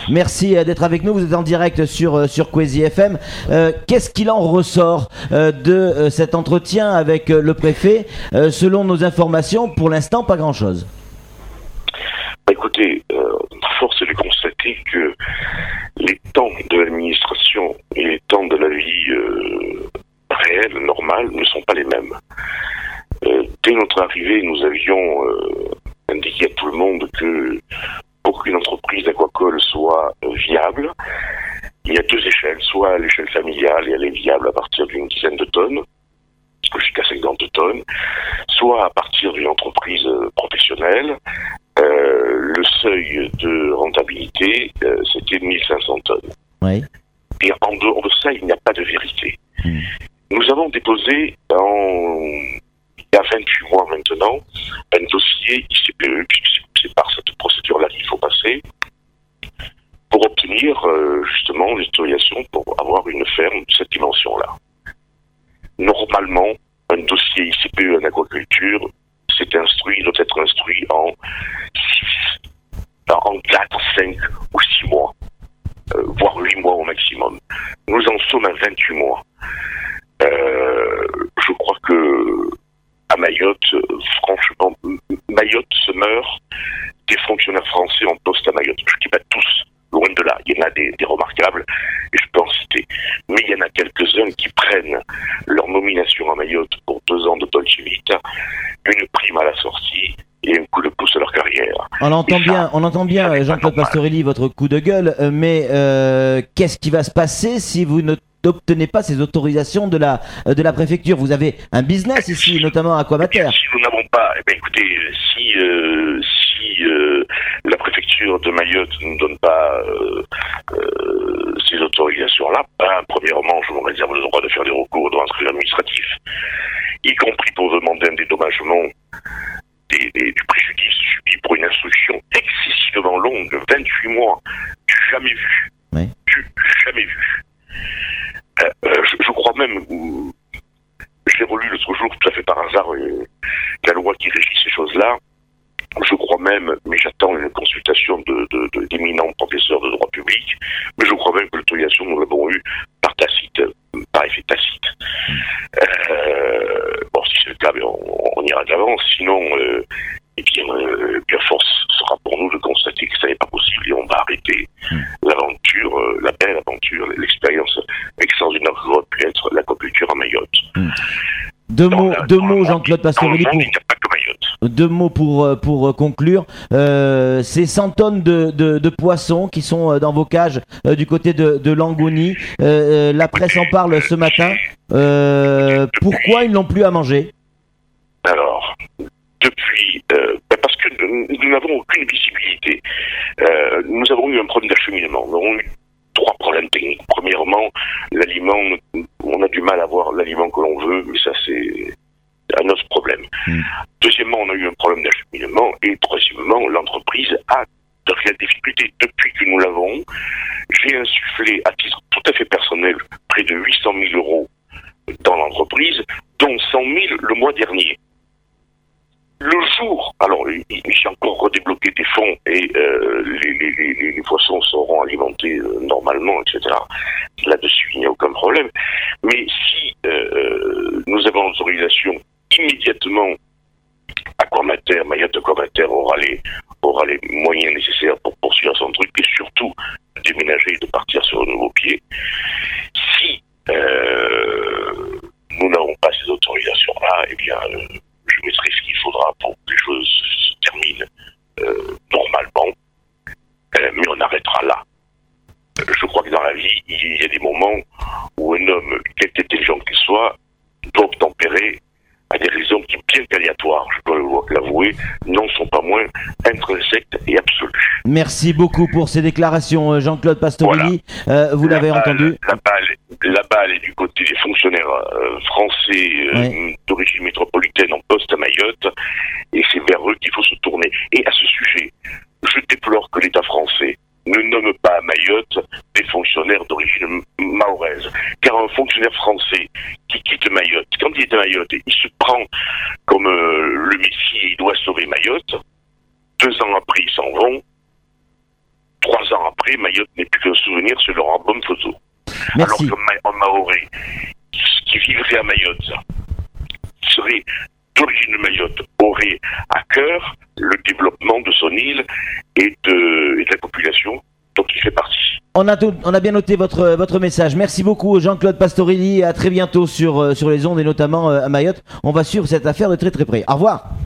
Merci d'être avec nous. Vous êtes en direct sur Kwezi FM. Qu'est-ce qu'il en ressort de cet entretien avec le préfet? Selon nos informations, pour l'instant, pas grand-chose. Écoutez, force est de constater que les temps de l'administration et les temps de la vie réelle, normale, ne sont pas les mêmes. Dès notre arrivée, nous avions indiqué à tout le monde que pour qu'une entreprise d'aquacole soit viable, il y a deux échelles, soit à l'échelle familiale, et elle est viable à partir d'une dizaine de tonnes, jusqu'à 50 tonnes, soit à partir d'une entreprise professionnelle. Le seuil de rentabilité, c'était 1500 tonnes. Oui. Et en dehors de ça, il n'y a pas de vérité. Nous avons déposé, il y a 28 mois maintenant, un dossier ICPE, puisque c'est par cette procédure-là qu'il faut passer, pour obtenir justement l'autorisation pour avoir une ferme de cette dimension-là. Normalement, un dossier ICPE en aquaculture, doit être instruit en 4, 5 ou 6 mois, voire 8 mois au maximum. Nous en sommes à 28 mois. Je crois que à Mayotte, franchement, Mayotte se meurt des fonctionnaires français en poste à Mayotte. Je ne dis pas tous, loin de là. Il y en a des remarquables, et je peux en citer. Mais il y en a quelques-uns qui prennent leur nomination à Mayotte pour 2 ans de Dolce Vita, une prime à la sortie et un coup de pouce à leur carrière. On entend bien, Jean-Claude Pastorelli, votre coup de gueule, mais qu'est-ce qui va se passer si vous n'obtenez pas ces autorisations de la préfecture? Vous avez un business ici, notamment à Aquamater. Si nous n'avons pas, écoutez, si la préfecture de Mayotte ne nous donne pas ces autorisations-là, premièrement, je me réserve le droit de faire des recours devant un tribunal administratif, y compris pour demander un dédommagement du préjudice subi pour une instruction excessivement longue, 28 mois, jamais vu. Oui. Jamais vu. Je crois même, je l'ai relu l'autre jour tout à fait par hasard, la loi qui régit ces choses-là. Je crois même, mais j'attends une consultation d'éminents professeurs de droit public, mais je crois même que l'autorisation, nous l'avons eue par effet tacite. Bon, si c'est le cas, on ira de l'avant. Sinon, bien force sera pour nous de constater que ça n'est pas possible et on va arrêter l'aventure, la belle aventure, l'expérience extraordinaire que aurait pu être l'aquaculture à Mayotte. Deux mots, Jean-Claude Pastorelli, deux mots pour conclure. Ces 100 tonnes de poissons qui sont dans vos cages du côté de Langoni, la presse en parle ce matin. Pourquoi ils n'ont plus à manger? Alors, depuis, parce que nous n'avons aucune visibilité. Nous avons eu un problème d'acheminement. Nous avons eu 3 problèmes techniques. Premièrement, l'aliment, on a du mal à avoir l'aliment que l'on veut, mais ça c'est un autre problème. Deuxièmement, on a eu un problème d'acheminement. Et troisièmement, l'entreprise a de réelles difficultés. Depuis que nous l'avons, j'ai insufflé à titre tout à fait personnel près de 800 000 euros dans l'entreprise, dont 100 000 le mois dernier. Le jour, alors j'ai encore redébloqué des fonds et les poissons seront alimentés normalement, etc. Là-dessus, il n'y a aucun problème. Mais si nous avons l'autorisation immédiatement, Mayotte Aquamater aura les moyens nécessaires pour poursuivre son truc et surtout de déménager et de partir sur un nouveau pied. Si nous n'avons pas ces autorisations-là, eh bien, je mettrai ce qu'il faudra pour que les choses se terminent normalement, mais on arrêtera là. Je crois que dans la vie, il y a des moments où un homme, quelque intelligent qu'il soit, doit obtempérer à des raisons qui, bien qu'aléatoires, je dois l'avouer, n'en sont pas moins intrinsèques et absolues. Merci beaucoup pour ces déclarations, Jean-Claude Pastorelli. Voilà. Vous l'avez entendu. La balle est du côté des fonctionnaires français d'origine métropolitaine en poste à Mayotte, et c'est vers eux qu'il faut se tourner. Et à ce sujet, je déplore que l'État français ne nomme pas à Mayotte des fonctionnaires d'origine mahoraise. Car un fonctionnaire français qui quitte Mayotte, quand il est à Mayotte, il se prend comme le Messie et il doit sauver Mayotte. 2 ans après, ils s'en vont. 3 ans après, Mayotte n'est plus qu'un souvenir sur leur album photo. Merci. Alors qu'un Maoré qui vivrait à Mayotte, serait d'origine de Mayotte, aurait à cœur le développement de son île et de la population dont il fait partie. On a bien noté votre message. Merci beaucoup Jean-Claude Pastorelli. À très bientôt sur les ondes et notamment à Mayotte. On va suivre cette affaire de très très près. Au revoir.